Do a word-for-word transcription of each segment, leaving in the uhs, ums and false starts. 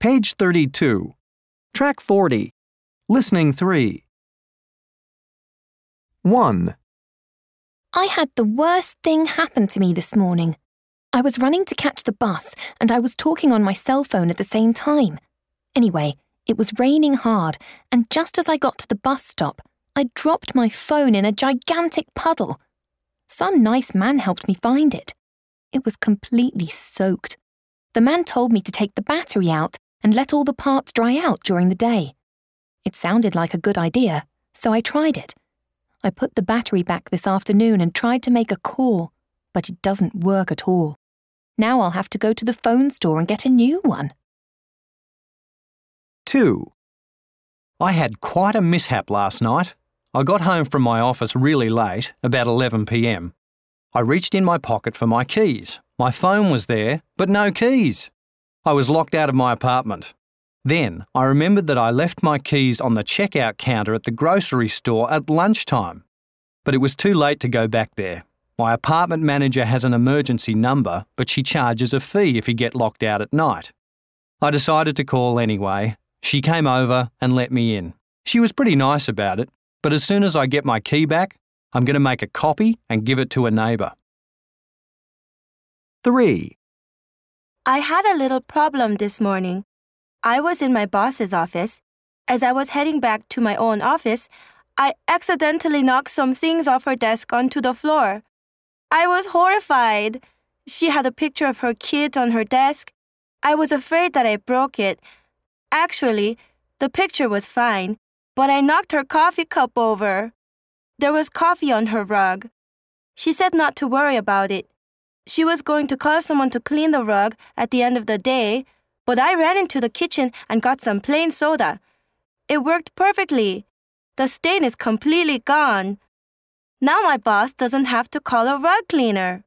Page thirty-two. Track forty. Listening three. one. I had the worst thing happen to me this morning. I was running to catch the bus and I was talking on my cell phone at the same time. Anyway, it was raining hard, and just as I got to the bus stop, I dropped my phone in a gigantic puddle. Some nice man helped me find it. It was completely soaked. The man told me to take the battery out and let all the parts dry out during the day. It sounded like a good idea, so I tried it. I put the battery back this afternoon and tried to make a call, but it doesn't work at all. Now I'll have to go to the phone store and get a new one. two. I had quite a mishap last night. I got home from my office really late, about eleven p m. I reached in my pocket for my keys. My phone was there, but no keys. I was locked out of my apartment. Then I remembered that I left my keys on the checkout counter at the grocery store at lunchtime. But it was too late to go back there. My apartment manager has an emergency number, but she charges a fee if you get locked out at night. I decided to call anyway. She came over and let me in. She was pretty nice about it, but as soon as I get my key back, I'm going to make a copy and give it to a neighbour. three. I had a little problem this morning. I was in my boss's office. As I was heading back to my own office, I accidentally knocked some things off her desk onto the floor. I was horrified. She had a picture of her kids on her desk. I was afraid that I broke it. Actually, the picture was fine, but I knocked her coffee cup over. There was coffee on her rug. She said not to worry about it. She was going to call someone to clean the rug at the end of the day, but I ran into the kitchen and got some plain soda. It worked perfectly. The stain is completely gone. Now my boss doesn't have to call a rug cleaner.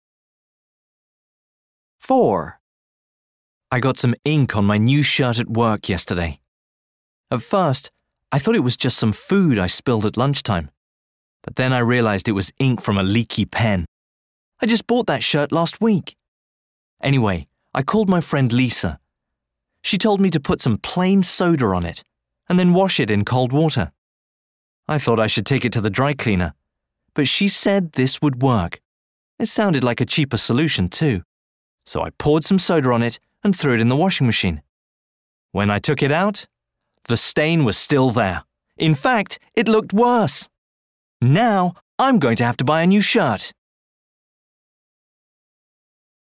four. I got some ink on my new shirt at work yesterday. At first, I thought it was just some food I spilled at lunchtime. But then I realized it was ink from a leaky pen. I just bought that shirt last week. Anyway, I called my friend Lisa. She told me to put some plain soda on it and then wash it in cold water. I thought I should take it to the dry cleaner, but she said this would work. It sounded like a cheaper solution too. So I poured some soda on it and threw it in the washing machine. When I took it out, the stain was still there. In fact, it looked worse. Now I'm going to have to buy a new shirt.